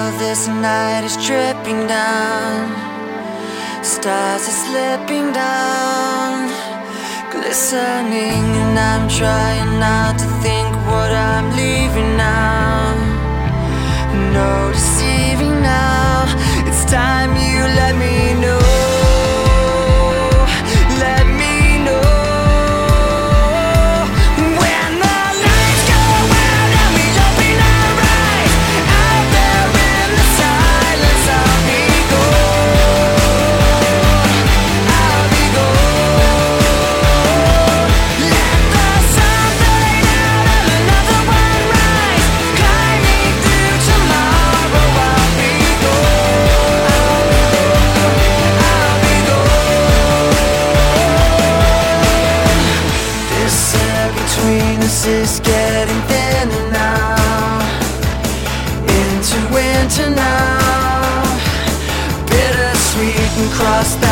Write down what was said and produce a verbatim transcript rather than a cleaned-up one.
this night is dripping down, stars are slipping down, glistening, and I'm trying not to think what I'm leaving now. No deceiving now, it's time you let me know. Let me know. When the lights go out and we open our eyes, out there in the silence, I'll be gone. I'll be gone. Let the sun fade out and another one rise, climbing through tomorrow. I'll be gone. I'll be gone. This air between us is getting thinner now, into winter now. Bittersweet and cross